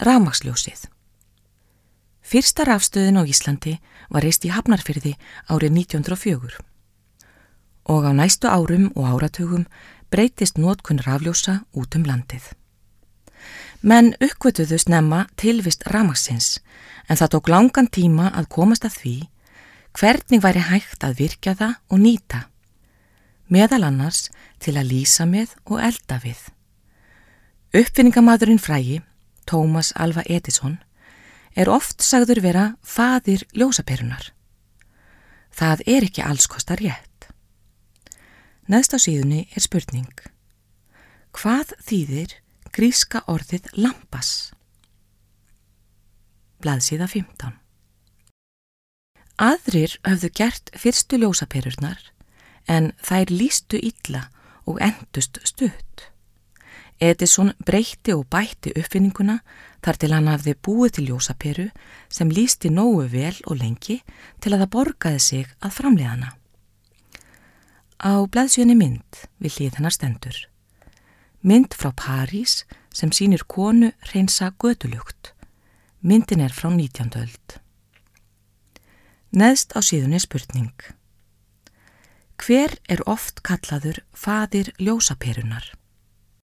Rafmagnsljósið. Fyrsta rafstöðin á Íslandi var reist í Hafnarfirði árið 1904 og á næstu árum og áratugum breytist notkun rafljósa út landið. Menn uppgötvuðu snemma tilvist rafmagnsins en það tók langan tíma að komast að því hvernig væri hægt að virkja það og nýta, meðal annars til að lýsa með og elda við. Uppfinningamadurinn frægi, Thomas Alva Edison, er oft sagður vera faðir ljósaperunar. Það er ekki alls kostar rétt. Neðst á síðunni er spurning: hvað þýðir gríska orðið lampas? Blaðsíða 15. Aðrir höfðu gert fyrstu ljósaperurnar en þær lýstu illa og endust stutt. Edison breytti og bætti uppfinninguna þar til hann hafði búið til ljósaperu sem lýsti nógu vel og lengi til að það borgaði sig að framleiða hana. Á blaðsíðunni mynd við hlið hennar stendur. Mynd frá París sem sýnir konu hreinsa götulugt. Myndin er frá 19. öld. Neðst á síðunni spurning: hver er oft kallaður faðir ljósaperunar?